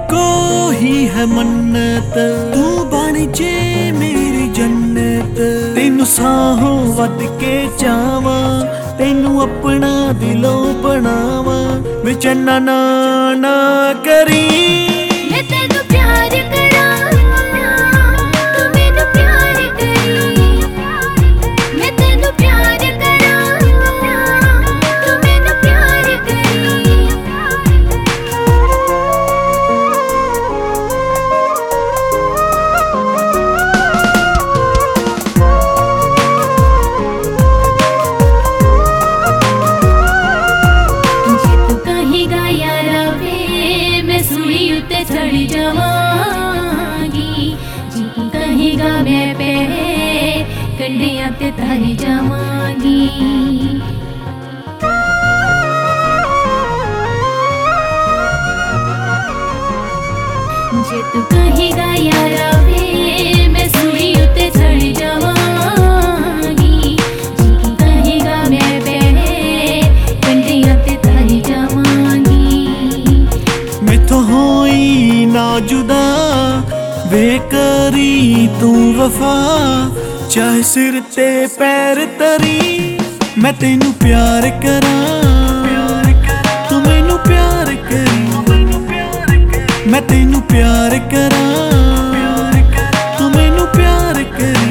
Eco ही है मन्नत तू बन जे मेरी जन्नत। तेनू साहों वध के चावा तेनू अपना दिलों बनावा बेचैना ना करी। मैं तेनू प्यार करा तू मैनू प्यार करी। मैं तेनू प्यार करा तू मैनू प्यार करी। चढ़ जावांगी जी तू कहेगा मैं पे कंडियां ते तारी जावांगी। जे तू कहेगा यारा वे मैं सूली उत्ते चढ़ जावांगी जी तू कहेगा मैं पे कंडियां ते तारी जावांगी। मैं तो होई ना जुदा वे करी तू वफा चाहे सिर ते पैर तरी। मैं तेनू प्यार करा तू मैनू प्यार करी। मैं तेनू प्यार करा तू मैनू प्यार करी।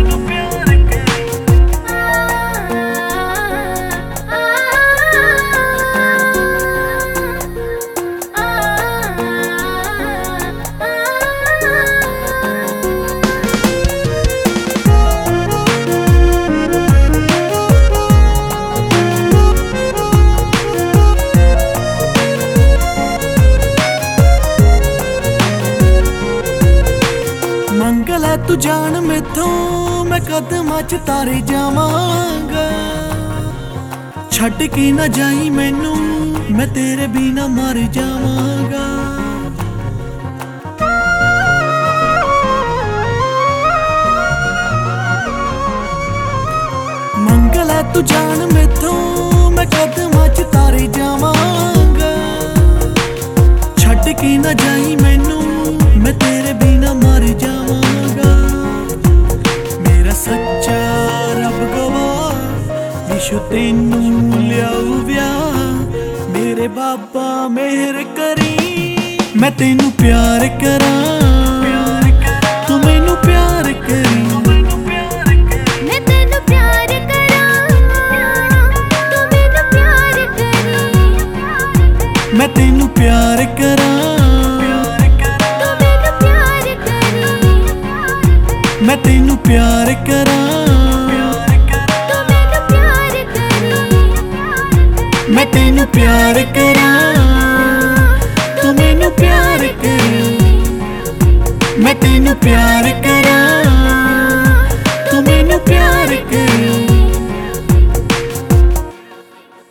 मंगल है तू जान मैथों मैं कदमां च तारे जावांगा। छड्ड के ना जाई मैनू मैं तेरे बिना मर जावांगा। मंगल है तू जान मैथों मैं कदमां च तारे जावांगा। छड्ड के ना जाई मैनू मैं तेरे बिना मर जावांगा। मेरा सच्चा रब गवाह विशु तेनू लियाऊ ब्याह मेरे बाबा मेहर करी। मैं तेनू प्यार करा तू मैनू प्यार करी। मैं तेनू प्यार करा तू मैनू प्यार करी। मैं तेनू प्यार करा मैं तेनू प्यार करा तू मैनू प्यार करी। मैं तेनू प्यार करा तू मैनू प्यार करी। मैं तेनू प्यार करा।